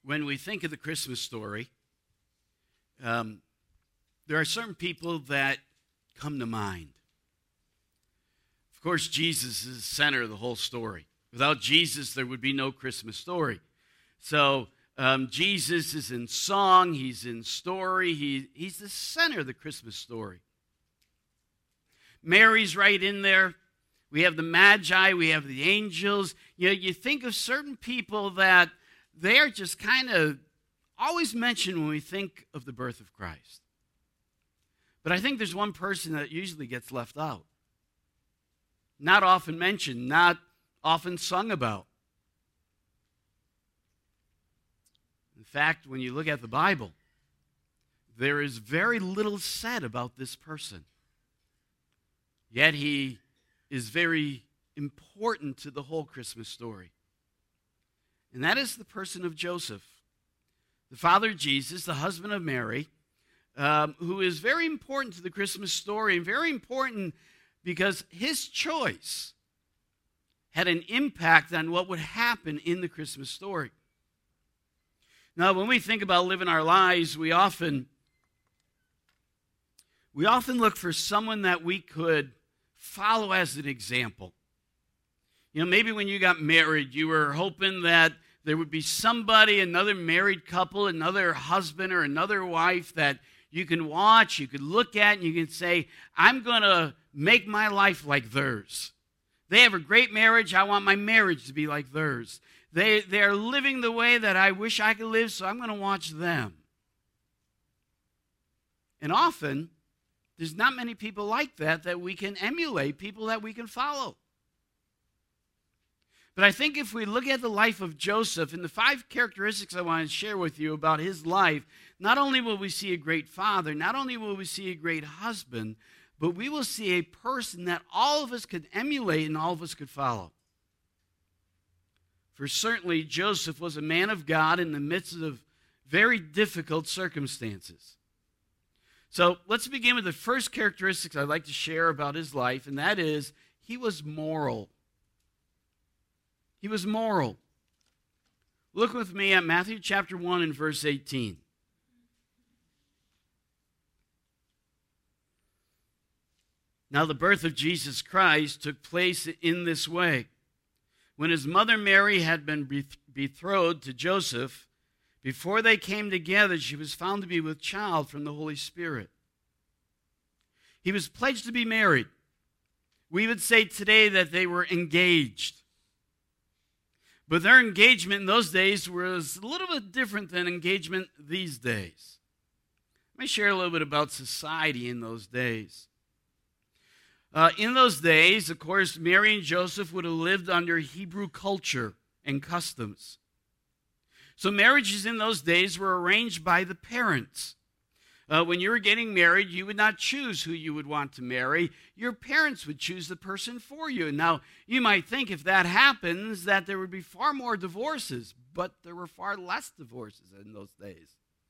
when we think of the Christmas story, there are certain people that come to mind. Of course, Jesus is the center of the whole story. Without Jesus, there would be no Christmas story. So Jesus is in song, he's in story, he's the center of the Christmas story. Mary's right in there. We have the Magi, we have the angels. You know, you think of certain people that they are just kind of always mentioned when we think of the birth of Christ. But I think there's one person that usually gets left out. Not often mentioned, not often sung about. In fact, when you look at the Bible, there is very little said about this person. Yet he is very important to the whole Christmas story. And that is the person of Joseph, the father of Jesus, the husband of Mary, who is very important to the Christmas story, and very important because his choice had an impact on what would happen in the Christmas story. Now, when we think about living our lives, we often look for someone that we could follow as an example. You know, maybe when you got married, you were hoping that there would be somebody, another married couple, another husband or another wife that you can watch, you could look at, and you can say, I'm going to make my life like theirs. They have a great marriage. I want my marriage to be like theirs. They are living the way that I wish I could live, so I'm going to watch them. And often, there's not many people like that we can emulate, people that we can follow. But I think if we look at the life of Joseph and the 5 characteristics I want to share with you about his life, not only will we see a great father, not only will we see a great husband, but we will see a person that all of us could emulate and all of us could follow. For certainly Joseph was a man of God in the midst of very difficult circumstances. So let's begin with the first characteristics I'd like to share about his life, and that is he was moral. He was moral. Look with me at Matthew chapter 1 and verse 18. Now the birth of Jesus Christ took place in this way. When his mother Mary had been betrothed to Joseph, before they came together, she was found to be with child from the Holy Spirit. He was pledged to be married. We would say today that they were engaged. But their engagement in those days was a little bit different than engagement these days. Let me share a little bit about society in those days. In those days, of course, Mary and Joseph would have lived under Hebrew culture and customs. So marriages in those days were arranged by the parents. When you were getting married, you would not choose who you would want to marry. Your parents would choose the person for you. Now, you might think if that happens that there would be far more divorces, but there were far less divorces in those days.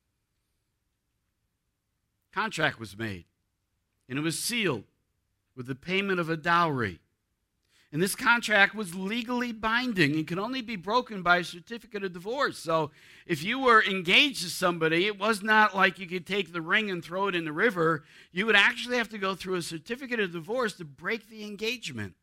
Contract was made, and it was sealed with the payment of a dowry. And this contract was legally binding and could only be broken by a certificate of divorce. So if you were engaged to somebody, it was not like you could take the ring and throw it in the river. You would actually have to go through a certificate of divorce to break the engagement.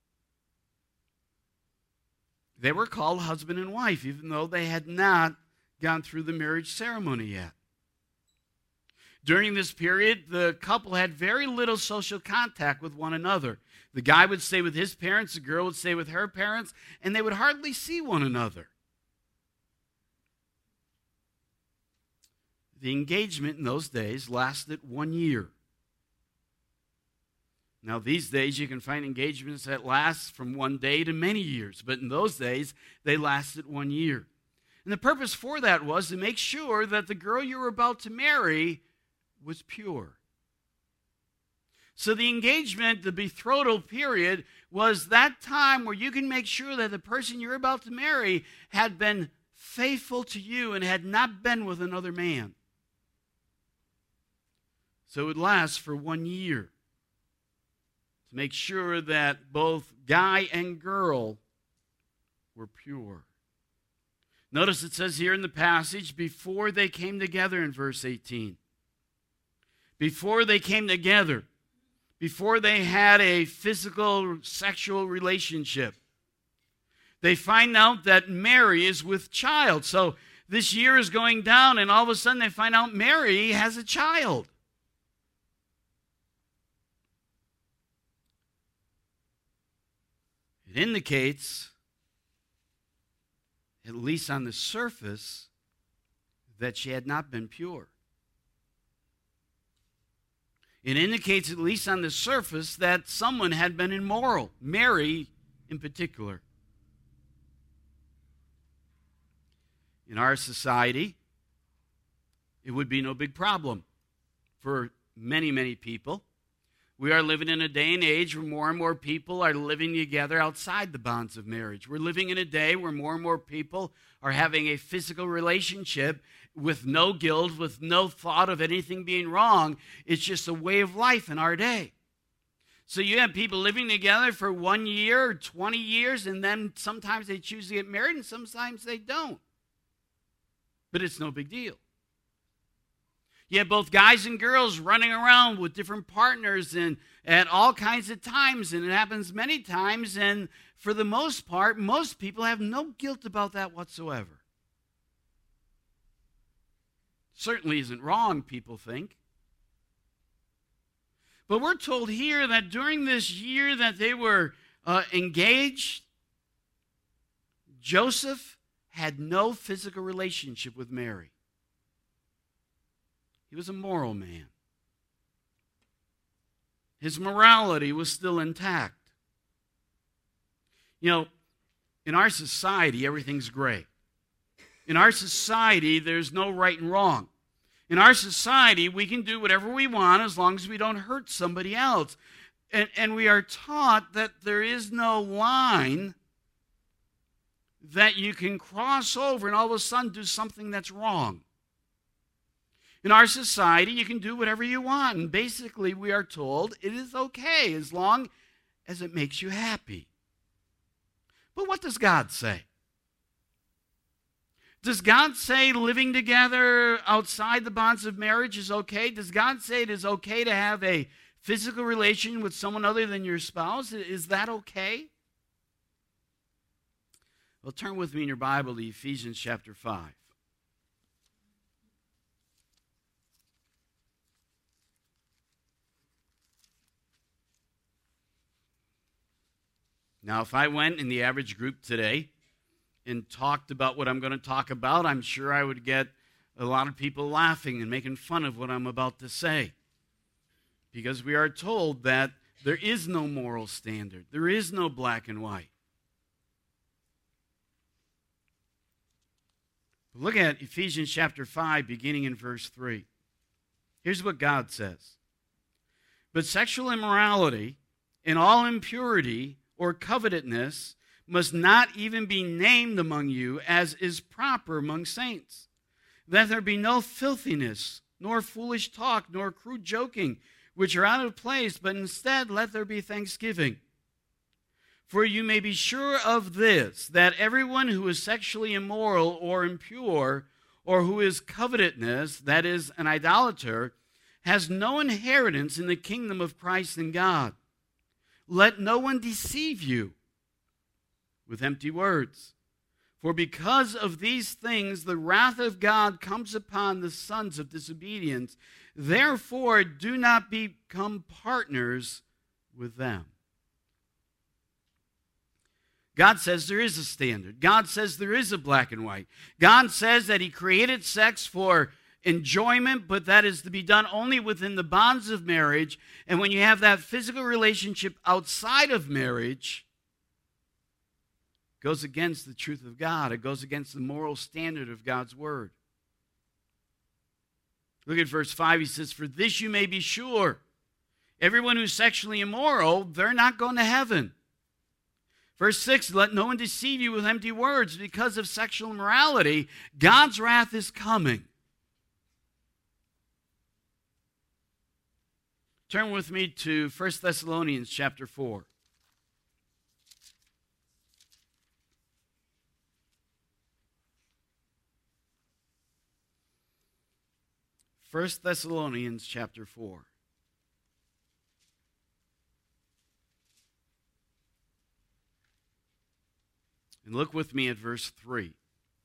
They were called husband and wife, even though they had not gone through the marriage ceremony yet. During this period, the couple had very little social contact with one another. The guy would stay with his parents, the girl would stay with her parents, and they would hardly see one another. The engagement in those days lasted 1 year. Now, these days, you can find engagements that last from 1 day to many years, but in those days, they lasted 1 year. And the purpose for that was to make sure that the girl you were about to marry was pure. So the engagement, the betrothal period, was that time where you can make sure that the person you're about to marry had been faithful to you and had not been with another man. So it would last for 1 year to make sure that both guy and girl were pure. Notice it says here in the passage, before they came together in verse 18. Before they came together, before they had a physical, sexual relationship, they find out that Mary is with child. So this year is going down, and all of a sudden they find out Mary has a child. It indicates, at least on the surface, that she had not been pure. It indicates, at least on the surface, that someone had been immoral, Mary in particular. In our society, it would be no big problem for many, many people. We are living in a day and age where more and more people are living together outside the bonds of marriage. We're living in a day where more and more people are having a physical relationship with no guilt, with no thought of anything being wrong. It's just a way of life in our day. So you have people living together for 1 year or 20 years, and then sometimes they choose to get married, and sometimes they don't. But it's no big deal. You have both guys and girls running around with different partners and at all kinds of times, and it happens many times, and for the most part, most people have no guilt about that whatsoever. Certainly isn't wrong, people think. But we're told here that during this year that they were engaged, Joseph had no physical relationship with Mary. He was a moral man. His morality was still intact. You know, in our society, everything's gray. In our society, there's no right and wrong. In our society, we can do whatever we want as long as we don't hurt somebody else. And we are taught that there is no line that you can cross over and all of a sudden do something that's wrong. In our society, you can do whatever you want. And basically, we are told it is okay as long as it makes you happy. But what does God say? Does God say living together outside the bonds of marriage is okay? Does God say it is okay to have a physical relation with someone other than your spouse? Is that okay? Well, turn with me in your Bible to Ephesians chapter 5. Now, if I went in the average group today and talked about what I'm going to talk about, I'm sure I would get a lot of people laughing and making fun of what I'm about to say. Because we are told that there is no moral standard. There is no black and white. Look at Ephesians chapter 5, beginning in verse 3. Here's what God says. But sexual immorality and all impurity or covetousness must not even be named among you, as is proper among saints. That there be no filthiness, nor foolish talk, nor crude joking, which are out of place, but instead let there be thanksgiving. For you may be sure of this, that everyone who is sexually immoral or impure, or who is covetousness, that is, an idolater, has no inheritance in the kingdom of Christ and God. Let no one deceive you with empty words. For because of these things the wrath of God comes upon the sons of disobedience. Therefore do not become partners with them. God says there is a standard. God says there is a black and white. God says that He created sex for enjoyment, but that is to be done only within the bonds of marriage. And when you have that physical relationship outside of marriage, it goes against the truth of God. It goes against the moral standard of God's word. Look at verse 5. He says, for this you may be sure. Everyone who's sexually immoral, they're not going to heaven. Verse 6, let no one deceive you with empty words. Because of sexual immorality, God's wrath is coming. Turn with me to 1 Thessalonians chapter 4. 1 Thessalonians chapter 4. And look with me at verse 3.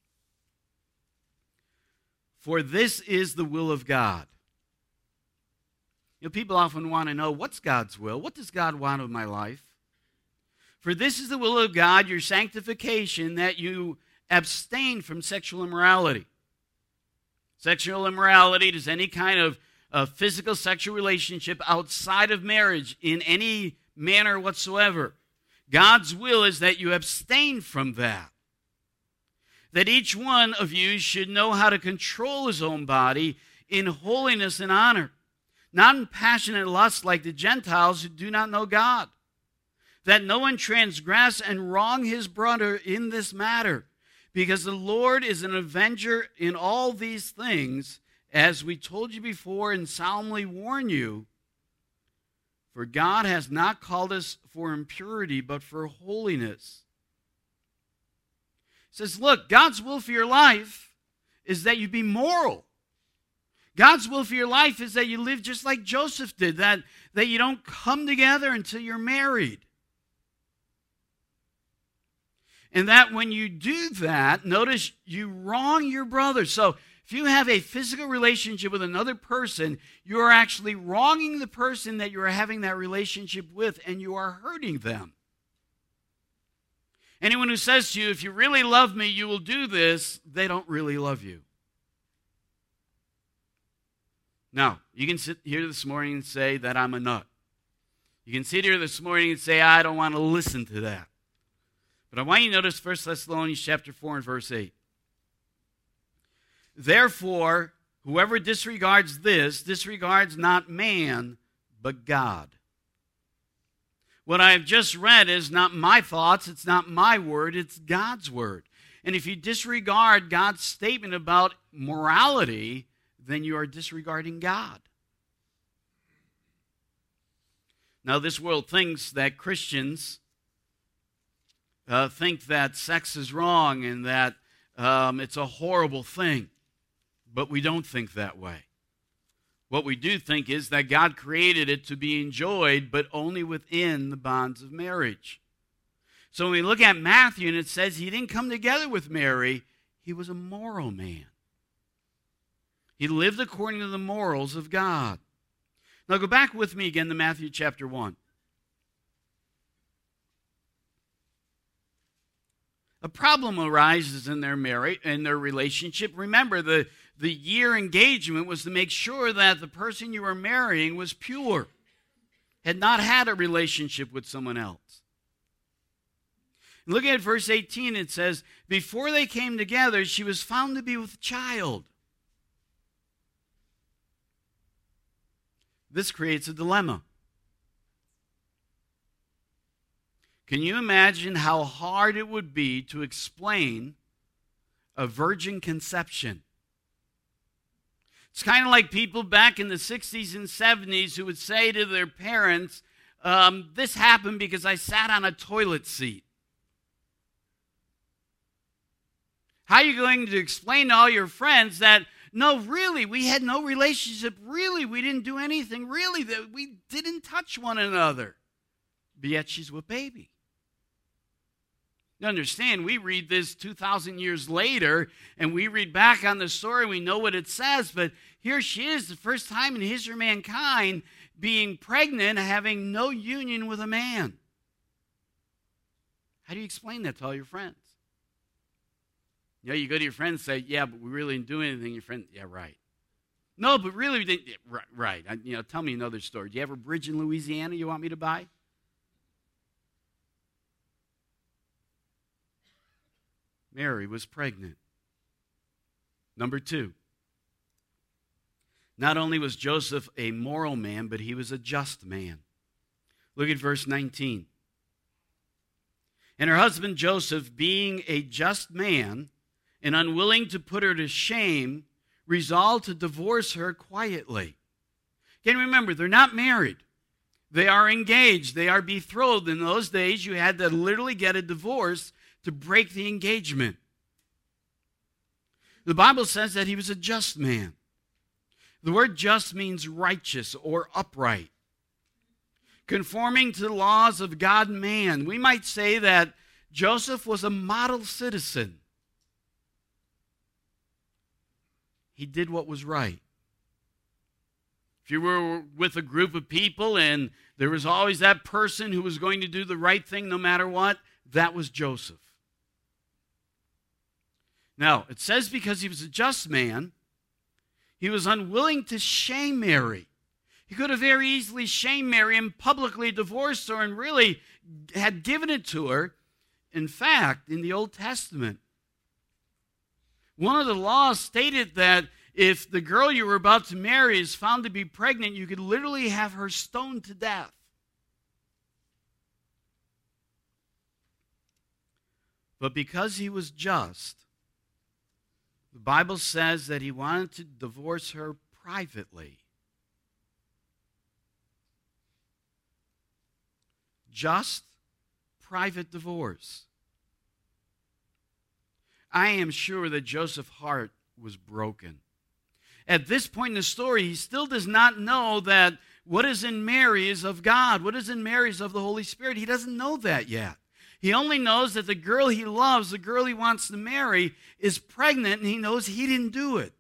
For this is the will of God. You know, people often want to know, what's God's will? What does God want of my life? For this is the will of God, your sanctification, that you abstain from sexual immorality. Sexual immorality is any kind of physical sexual relationship outside of marriage in any manner whatsoever. God's will is that you abstain from that. That each one of you should know how to control his own body in holiness and honor, not in passionate lust like the Gentiles who do not know God. That no one transgress and wrong his brother in this matter, because the Lord is an avenger in all these things, as we told you before and solemnly warn you. For God has not called us for impurity, but for holiness. He says, look, God's will for your life is that you be moral. God's will for your life is that you live just like Joseph did, that you don't come together until you're married. And that when you do that, notice you wrong your brother. So if you have a physical relationship with another person, you are actually wronging the person that you are having that relationship with, and you are hurting them. Anyone who says to you, if you really love me, you will do this, they don't really love you. Now, you can sit here this morning and say that I'm a nut. You can sit here this morning and say, I don't want to listen to that. But I want you to notice 1 Thessalonians chapter 4 and verse 8. Therefore, whoever disregards this, disregards not man, but God. What I've just read is not my thoughts, it's not my word, it's God's word. And if you disregard God's statement about morality, then you are disregarding God. Now, this world thinks that Christians think that sex is wrong and that it's a horrible thing. But we don't think that way. What we do think is that God created it to be enjoyed, but only within the bonds of marriage. So when we look at Matthew and it says he didn't come together with Mary, he was a moral man. He lived according to the morals of God. Now go back with me again to Matthew chapter 1. A problem arises in their marriage, in their relationship. Remember, the year engagement was to make sure that the person you were marrying was pure, had not had a relationship with someone else. Look at verse 18. It says, before they came together, she was found to be with child. This creates a dilemma. Can you imagine how hard it would be to explain a virgin conception? It's kind of like people back in the 60s and 70s who would say to their parents, this happened because I sat on a toilet seat. How are you going to explain to all your friends that, no, really, we had no relationship, really, we didn't do anything, really, that we didn't touch one another, but yet she's with baby? You understand, we read this 2,000 years later, and we read back on the story, we know what it says, but here she is, the first time in history of mankind, being pregnant, having no union with a man. How do you explain that to all your friends? You know, you go to your friends and say, yeah, but we really didn't do anything. Your friend, yeah, right. No, but really we didn't. Yeah, right. Tell me another story. Do you have a bridge in Louisiana you want me to buy? Mary was pregnant. Number 2. Not only was Joseph a moral man, but he was a just man. Look at verse 19. And her husband Joseph, being a just man and unwilling to put her to shame, resolved to divorce her quietly. Again, remember, they're not married. They are engaged. They are betrothed. In those days, you had to literally get a divorce to break the engagement. The Bible says that he was a just man. The word just means righteous or upright. Conforming to the laws of God and man. We might say that Joseph was a model citizen. He did what was right. If you were with a group of people and there was always that person who was going to do the right thing no matter what, that was Joseph. Now, it says because he was a just man, he was unwilling to shame Mary. He could have very easily shamed Mary and publicly divorced her and really had given it to her. In fact, in the Old Testament, one of the laws stated that if the girl you were about to marry is found to be pregnant, you could literally have her stoned to death. But because he was just, the Bible says that he wanted to divorce her privately. Just private divorce. I am sure that Joseph's heart was broken. At this point in the story, he still does not know that what is in Mary is of God. What is in Mary is of the Holy Spirit. He doesn't know that yet. He only knows that the girl he loves, the girl he wants to marry, is pregnant, and he knows he didn't do it.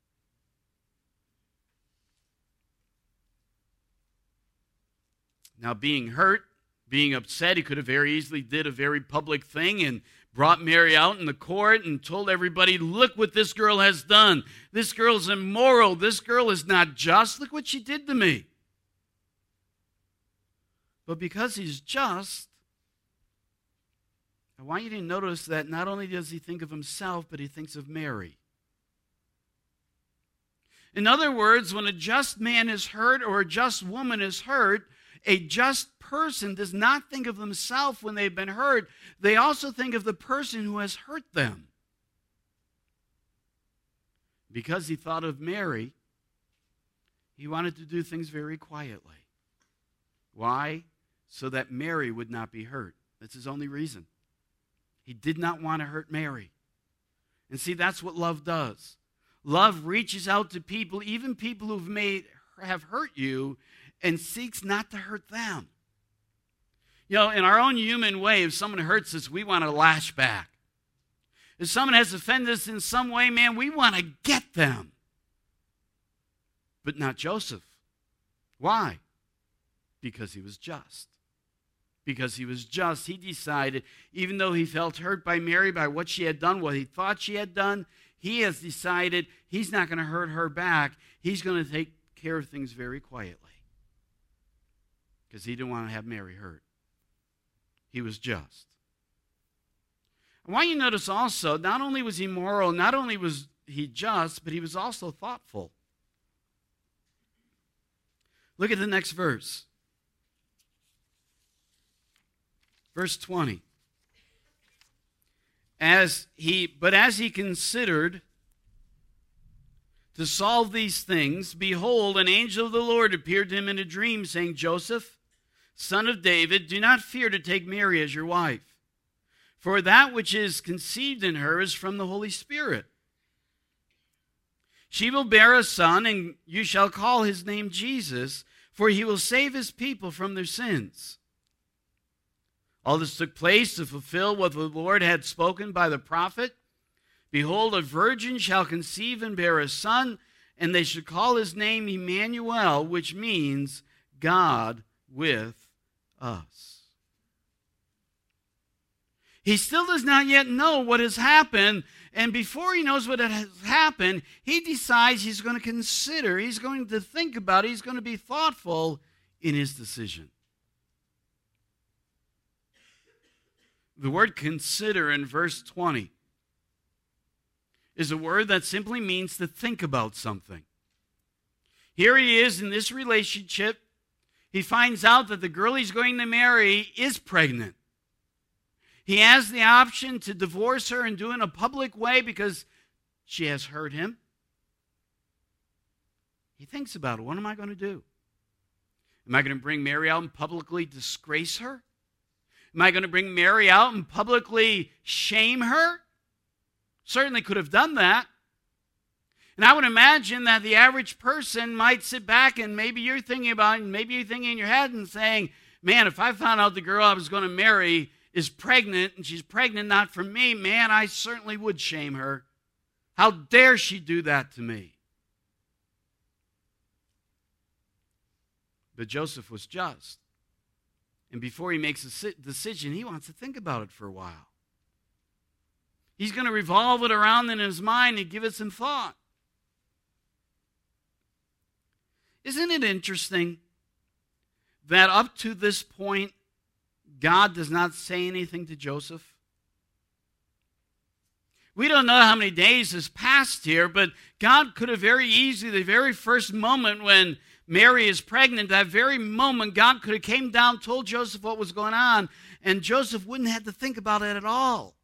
Now, being hurt, being upset, he could have very easily did a very public thing and brought Mary out in the court and told everybody, look what this girl has done. This girl's immoral. This girl is not just. Look what she did to me. But because he's just, I want you to notice that not only does he think of himself, but he thinks of Mary. In other words, when a just man is hurt or a just woman is hurt, a just person does not think of themselves when they've been hurt. They also think of the person who has hurt them. Because he thought of Mary, he wanted to do things very quietly. Why? So that Mary would not be hurt. That's his only reason. He did not want to hurt Mary. And see, that's what love does. Love reaches out to people, even people who have hurt you, and seeks not to hurt them. You know, in our own human way, if someone hurts us, we want to lash back. If someone has offended us in some way, man, we want to get them. But not Joseph. Why? Because he was just. Because he was just, he decided, even though he felt hurt by Mary, by what she had done, what he thought she had done, he has decided he's not going to hurt her back. He's going to take care of things very quietly. Because he didn't want to have Mary hurt. He was just. I want you to notice also, not only was he moral, not only was he just, but he was also thoughtful. Look at the next verse. Verse 20. As he considered to solve these things, behold, an angel of the Lord appeared to him in a dream, saying, Joseph, son of David, do not fear to take Mary as your wife, for that which is conceived in her is from the Holy Spirit. She will bear a son, and you shall call his name Jesus, for he will save his people from their sins. All this took place to fulfill what the Lord had spoken by the prophet. Behold, a virgin shall conceive and bear a son, and they shall call his name Emmanuel, which means God with us. He still does not yet know what has happened, and before he knows what has happened, he decides he's going to consider, he's going to think about it, he's going to be thoughtful in his decision. The word consider in verse 20 is a word that simply means to think about something. Here he is in this relationship. He finds out that the girl he's going to marry is pregnant. He has the option to divorce her and do it in a public way because she has hurt him. He thinks about it. What am I going to do? Am I going to bring Mary out and publicly disgrace her? Am I going to bring Mary out and publicly shame her? Certainly could have done that. And I would imagine that the average person might sit back and maybe you're thinking about it, and maybe you're thinking in your head and saying, man, if I found out the girl I was going to marry is pregnant and she's pregnant not from me, man, I certainly would shame her. How dare she do that to me? But Joseph was just. And before he makes a decision, he wants to think about it for a while. He's going to revolve it around in his mind and give it some thought. Isn't it interesting that up to this point, God does not say anything to Joseph? We don't know how many days has passed here, but God could have very easily, the very first moment when Mary is pregnant, that very moment, God could have came down, told Joseph what was going on, and Joseph wouldn't have to think about it at all.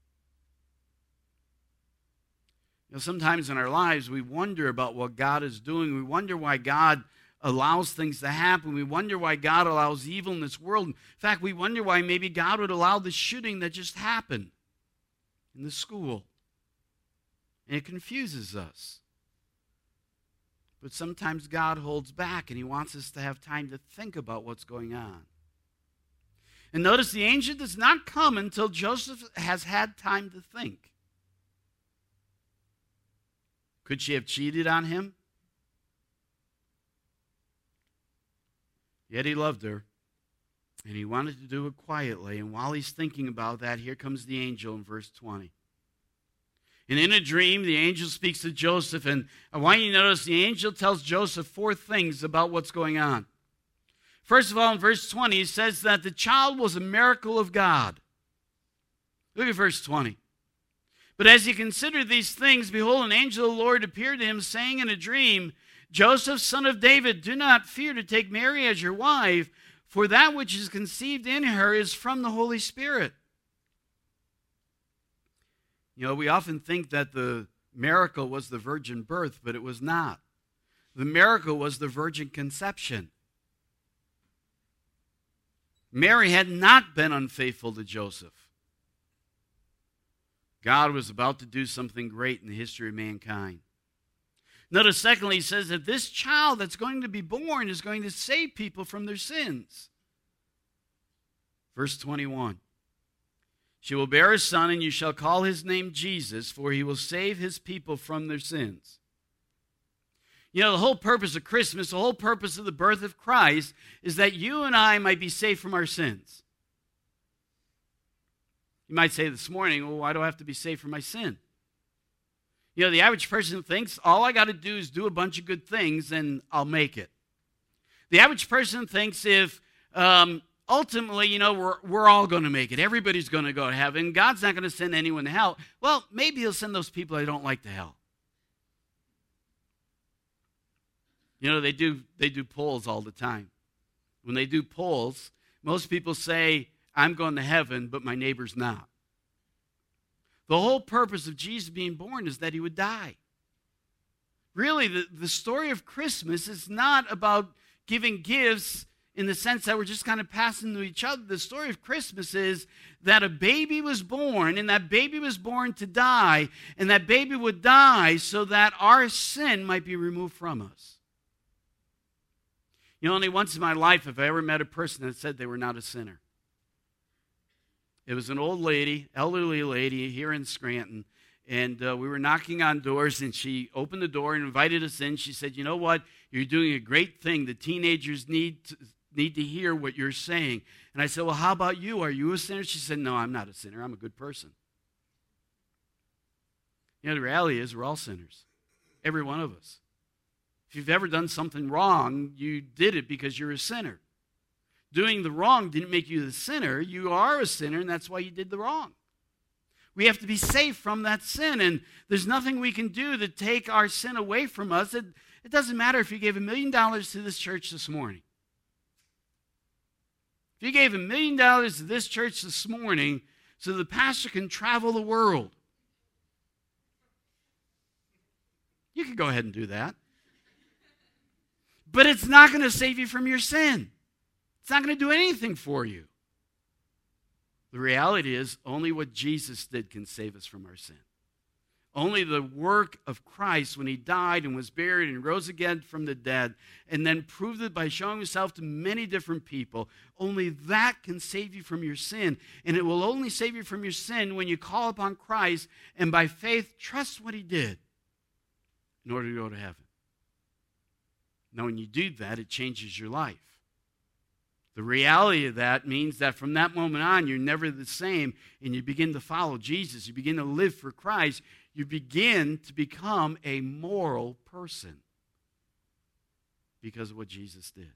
You know, sometimes in our lives, we wonder about what God is doing. We wonder why God allows things to happen. We wonder why God allows evil in this world. In fact, we wonder why maybe God would allow the shooting that just happened in the school. And it confuses us. But sometimes God holds back and he wants us to have time to think about what's going on. And notice the angel does not come until Joseph has had time to think. Could she have cheated on him? Yet he loved her, and he wanted to do it quietly. And while he's thinking about that, here comes the angel in verse 20. And in a dream, the angel speaks to Joseph, and I want you to notice the angel tells Joseph 4 things about what's going on. First of all, in verse 20, he says that the child was a miracle of God. Look at verse 20. But as he considered these things, behold, an angel of the Lord appeared to him, saying in a dream, Joseph, son of David, do not fear to take Mary as your wife, for that which is conceived in her is from the Holy Spirit. You know, we often think that the miracle was the virgin birth, but it was not. The miracle was the virgin conception. Mary had not been unfaithful to Joseph. God was about to do something great in the history of mankind. Notice, secondly, he says that this child that's going to be born is going to save people from their sins. Verse 21. She will bear a son, and you shall call his name Jesus, for he will save his people from their sins. You know, the whole purpose of Christmas, the whole purpose of the birth of Christ, is that you and I might be saved from our sins. You might say this morning, well, why do I have to be saved from my sin? You know, the average person thinks, all I got to do is do a bunch of good things and I'll make it. The average person thinks if ultimately, you know, we're all going to make it. Everybody's going to go to heaven. God's not going to send anyone to hell. Well, maybe he'll send those people I don't like to hell. You know, they do polls all the time. When they do polls, most people say, I'm going to heaven, but my neighbor's not. The whole purpose of Jesus being born is that he would die. Really, the story of Christmas is not about giving gifts in the sense that we're just kind of passing to each other. The story of Christmas is that a baby was born, and that baby was born to die, and that baby would die so that our sin might be removed from us. You know, only once in my life have I ever met a person that said they were not a sinner. It was an old lady, elderly lady here in Scranton, and we were knocking on doors, and she opened the door and invited us in. She said, you know what? You're doing a great thing. The teenagers need to hear what you're saying. And I said, well, how about you? Are you a sinner? She said, no, I'm not a sinner. I'm a good person. You know, the reality is we're all sinners, every one of us. If you've ever done something wrong, you did it because you're a sinner. Doing the wrong didn't make you the sinner. You are a sinner, and that's why you did the wrong. We have to be safe from that sin, and there's nothing we can do to take our sin away from us. It doesn't matter if you gave $1 million to this church this morning. If you gave $1 million to this church this morning so the pastor can travel the world, you could go ahead and do that. But it's not going to save you from your sin. It's not going to do anything for you. The reality is only what Jesus did can save us from our sin. Only the work of Christ when he died and was buried and rose again from the dead and then proved it by showing himself to many different people, only that can save you from your sin. And it will only save you from your sin when you call upon Christ and by faith trust what he did in order to go to heaven. Now, when you do that, it changes your life. The reality of that means that from that moment on, you're never the same, and you begin to follow Jesus. You begin to live for Christ. You begin to become a moral person because of what Jesus did.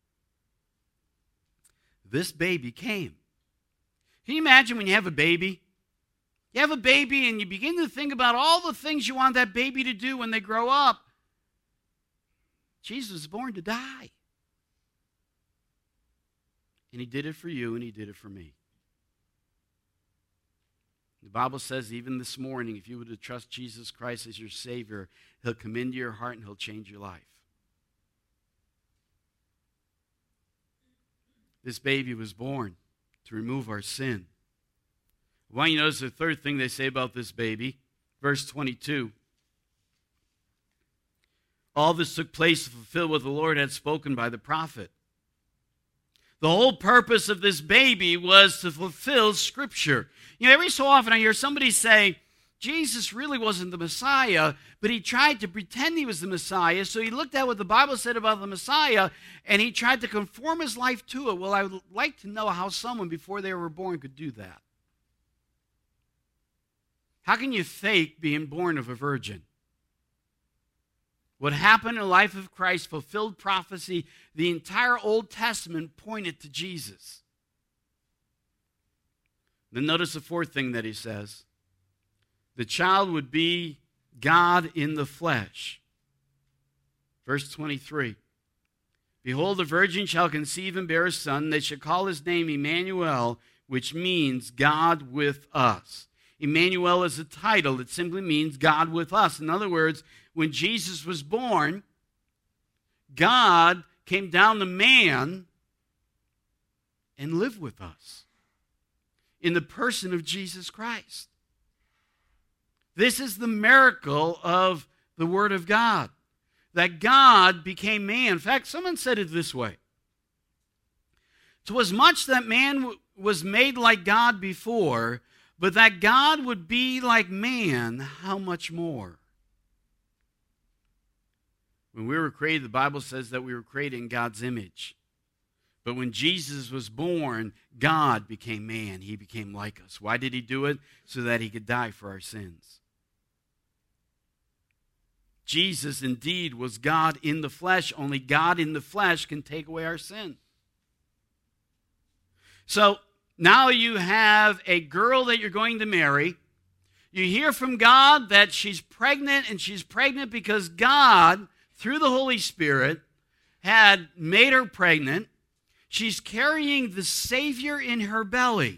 This baby came. Can you imagine when you have a baby? You have a baby and you begin to think about all the things you want that baby to do when they grow up. Jesus was born to die. And he did it for you, and he did it for me. The Bible says even this morning, if you were to trust Jesus Christ as your Savior, he'll come into your heart and he'll change your life. This baby was born to remove our sin. Why don't you notice the third thing they say about this baby? Verse 22. All this took place to fulfill what the Lord had spoken by the prophet. The whole purpose of this baby was to fulfill Scripture. You know, every so often I hear somebody say, Jesus really wasn't the Messiah, but he tried to pretend he was the Messiah, so he looked at what the Bible said about the Messiah, and he tried to conform his life to it. Well, I would like to know how someone before they were born could do that. How can you fake being born of a virgin? What happened in the life of Christ fulfilled prophecy. The entire Old Testament pointed to Jesus. Then notice the fourth thing that he says. The child would be God in the flesh. Verse 23. Behold, the virgin shall conceive and bear a son. They shall call his name Emmanuel, which means God with us. Emmanuel is a title. It simply means God with us. In other words, when Jesus was born, God came down to man and lived with us in the person of Jesus Christ. This is the miracle of the Word of God, that God became man. In fact, someone said it this way. To as much that man was made like God before, but that God would be like man, how much more? When we were created, the Bible says that we were created in God's image. But when Jesus was born, God became man. He became like us. Why did he do it? So that he could die for our sins. Jesus indeed was God in the flesh. Only God in the flesh can take away our sin. So now you have a girl that you're going to marry. You hear from God that she's pregnant, and she's pregnant because God, through the Holy Spirit, had made her pregnant. She's carrying the Savior in her belly.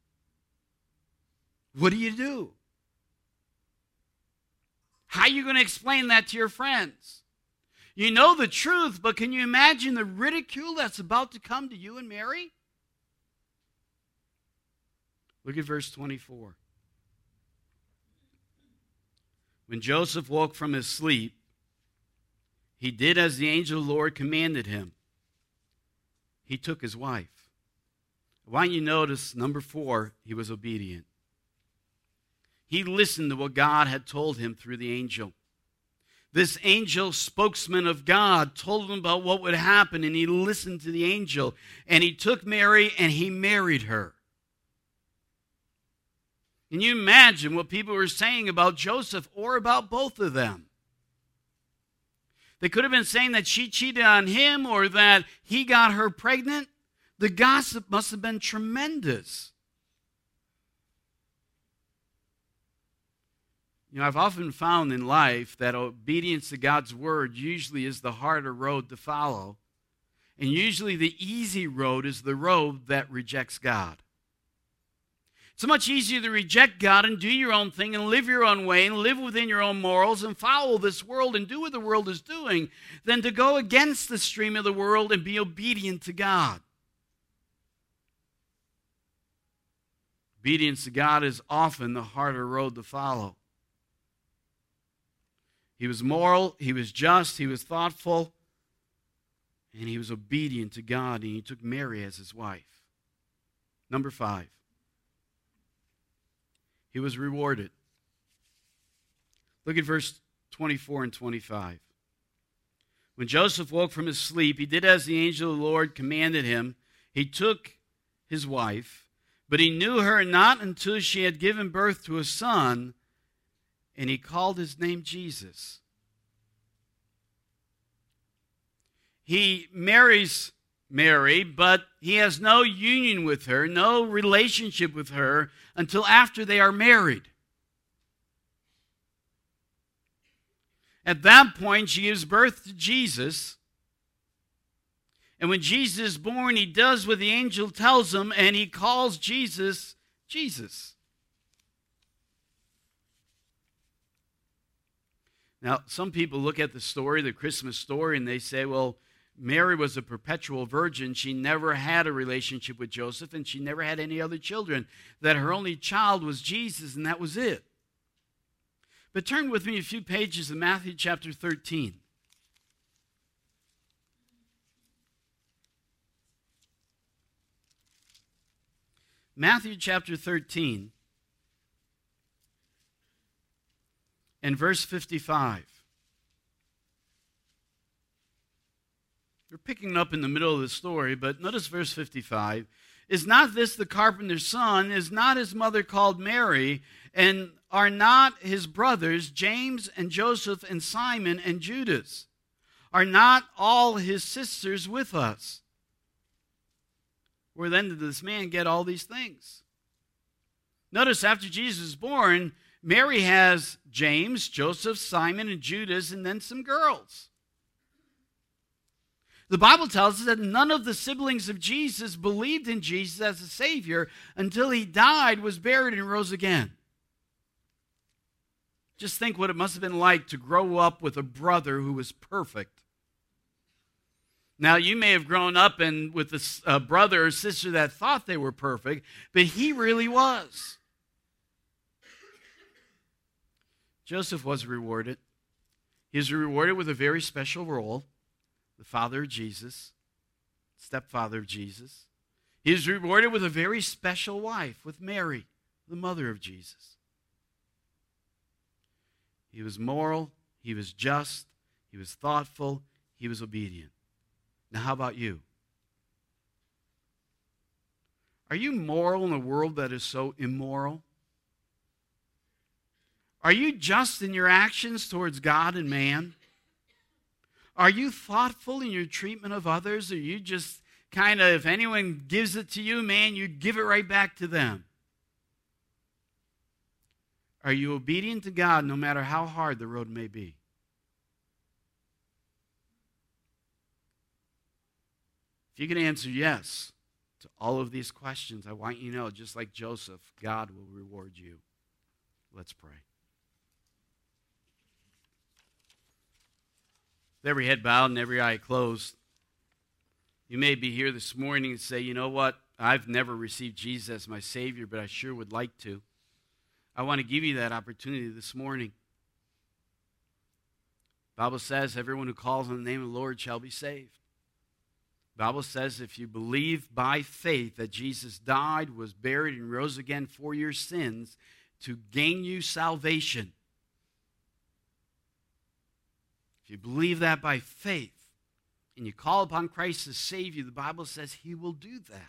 What do? How are you going to explain that to your friends? You know the truth, but can you imagine the ridicule that's about to come to you and Mary? Look at verse 24. When Joseph woke from his sleep, he did as the angel of the Lord commanded him. He took his wife. Why don't you notice, number 4, he was obedient. He listened to what God had told him through the angel. This angel, spokesman of God, told him about what would happen, and he listened to the angel. And he took Mary and he married her. Can you imagine what people were saying about Joseph or about both of them? They could have been saying that she cheated on him or that he got her pregnant. The gossip must have been tremendous. You know, I've often found in life that obedience to God's word usually is the harder road to follow. And usually the easy road is the road that rejects God. It's much easier to reject God and do your own thing and live your own way and live within your own morals and follow this world and do what the world is doing than to go against the stream of the world and be obedient to God. Obedience to God is often the harder road to follow. He was moral, he was just, he was thoughtful, and he was obedient to God, and he took Mary as his wife. Number 5, he was rewarded. Look at verse 24 and 25. When Joseph woke from his sleep, he did as the angel of the Lord commanded him. He took his wife, but he knew her not until she had given birth to a son, and he called his name Jesus. He marries Mary, but he has no union with her, no relationship with her until after they are married. At that point, she gives birth to Jesus. And when Jesus is born, he does what the angel tells him, and he calls Jesus, Jesus. Now, some people look at the story, the Christmas story, and they say, well, Mary was a perpetual virgin. She never had a relationship with Joseph, and she never had any other children. That her only child was Jesus, and that was it. But turn with me a few pages to Matthew chapter 13. Matthew chapter 13 and verse 55. We're picking up in the middle of the story, but notice verse 55. Is not this the carpenter's son? Is not his mother called Mary? And are not his brothers James and Joseph and Simon and Judas? Are not all his sisters with us? Where then did this man get all these things? Notice after Jesus is born, Mary has James, Joseph, Simon, and Judas, and then some girls. The Bible tells us that none of the siblings of Jesus believed in Jesus as a Savior until he died, was buried, and rose again. Just think what it must have been like to grow up with a brother who was perfect. Now, you may have grown up with a brother or sister that thought they were perfect, but he really was. Joseph was rewarded. He was rewarded with a very special role, the father of Jesus, stepfather of Jesus. He was rewarded with a very special wife, with Mary, the mother of Jesus. He was moral, he was just, he was thoughtful, he was obedient. Now, how about you? Are you moral in a world that is so immoral? Are you just in your actions towards God and man? Are you thoughtful in your treatment of others? Or are you just kind of, if anyone gives it to you, man, you give it right back to them? Are you obedient to God no matter how hard the road may be? If you can answer yes to all of these questions, I want you to know, just like Joseph, God will reward you. Let's pray. With every head bowed and every eye closed, you may be here this morning and say, you know what, I've never received Jesus as my Savior, but I sure would like to. I want to give you that opportunity this morning. The Bible says everyone who calls on the name of the Lord shall be saved. The Bible says if you believe by faith that Jesus died, was buried, and rose again for your sins to gain you salvation, if you believe that by faith and you call upon Christ to save you, the Bible says he will do that.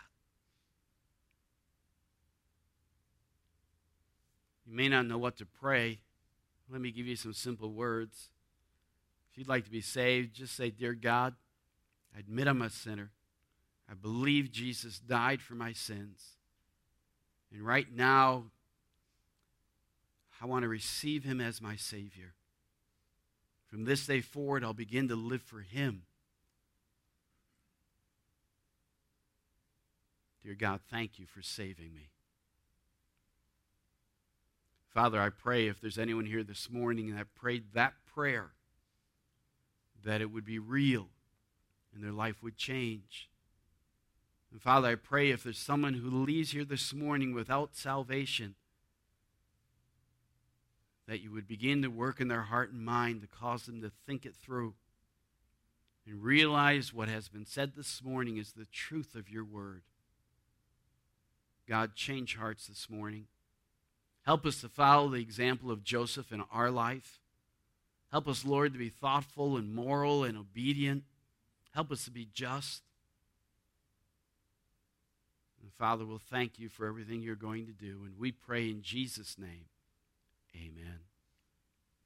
You may not know what to pray. Let me give you some simple words. If you'd like to be saved, just say, Dear God, I admit I'm a sinner. I believe Jesus died for my sins. And right now, I want to receive him as my Savior. From this day forward, I'll begin to live for him. Dear God, thank you for saving me. Father, I pray if there's anyone here this morning that prayed that prayer, that it would be real and their life would change. And Father, I pray if there's someone who leaves here this morning without salvation, that you would begin to work in their heart and mind to cause them to think it through and realize what has been said this morning is the truth of your word. God, change hearts this morning. Help us to follow the example of Joseph in our life. Help us, Lord, to be thoughtful and moral and obedient. Help us to be just. And Father, we'll thank you for everything you're going to do. And we pray in Jesus' name, amen.